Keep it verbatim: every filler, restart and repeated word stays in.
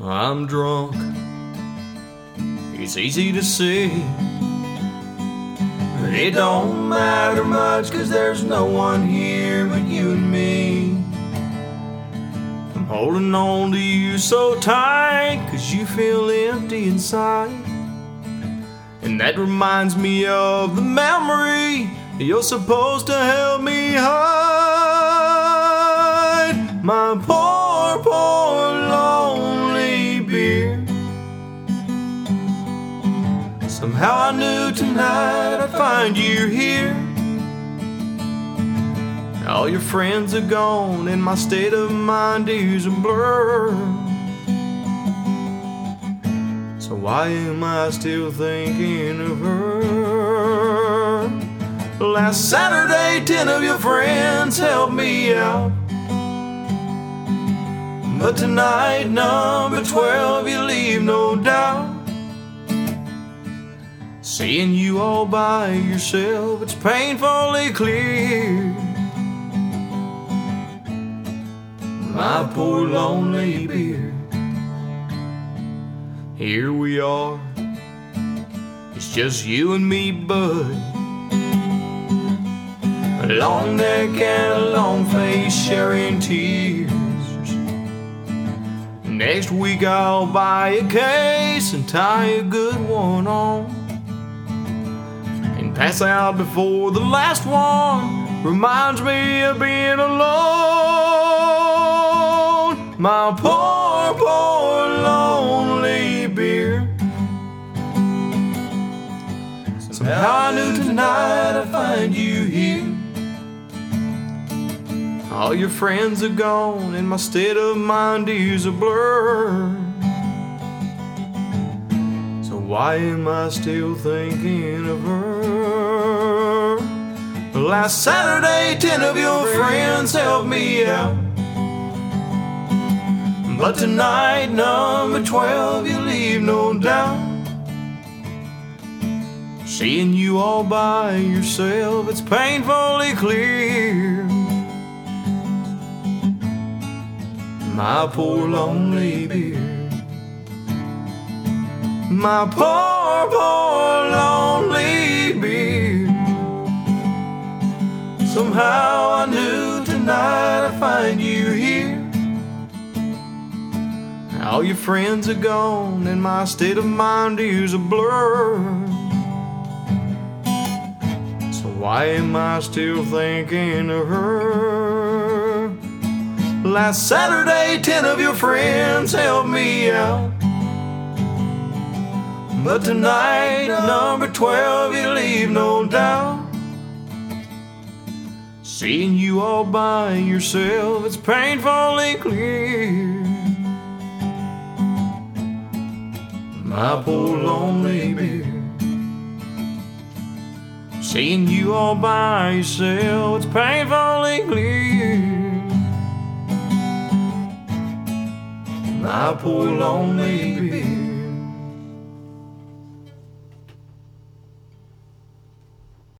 I'm drunk, it's easy to see, but it don't matter much, 'cause there's no one here but you and me. I'm holding on to you so tight, 'cause you feel empty inside. And that reminds me of the memory you're supposed to help me hide. My poor, poor lonely beer. Somehow I knew tonight I'd find you here. All your friends are gone and my state of mind is a blur. So why am I still thinking of her? Last Saturday, ten of your friends helped me out, but tonight, number twelve, you leave no doubt. Seeing you all by yourself, it's painfully clear. My poor lonely beer. Here we are, it's just you and me, bud. A long neck and a long face sharing tears. Next week I'll buy a case and tie a good one on, and pass out before the last one reminds me of being alone. My poor, poor lonely beer. Somehow I knew tonight I'd find you here. All your friends are gone and my state of mind is a blur. So why am I still thinking of her? Last Saturday, ten of your friends helped me out, but tonight, number twelve, you leave no doubt. Seeing you all by yourself, it's painfully clear. My poor lonely beer. My poor, poor lonely beer. Somehow I knew tonight I'd find you here. All your friends are gone and my state of mind is a blur. So why am I still thinking of her? Last Saturday, ten of your friends helped me out, but tonight, number twelve, you leave no doubt. Seeing you all by yourself, it's painfully clear. My poor lonely beer. Seeing you all by yourself, it's painfully clear. My poor lonely beer.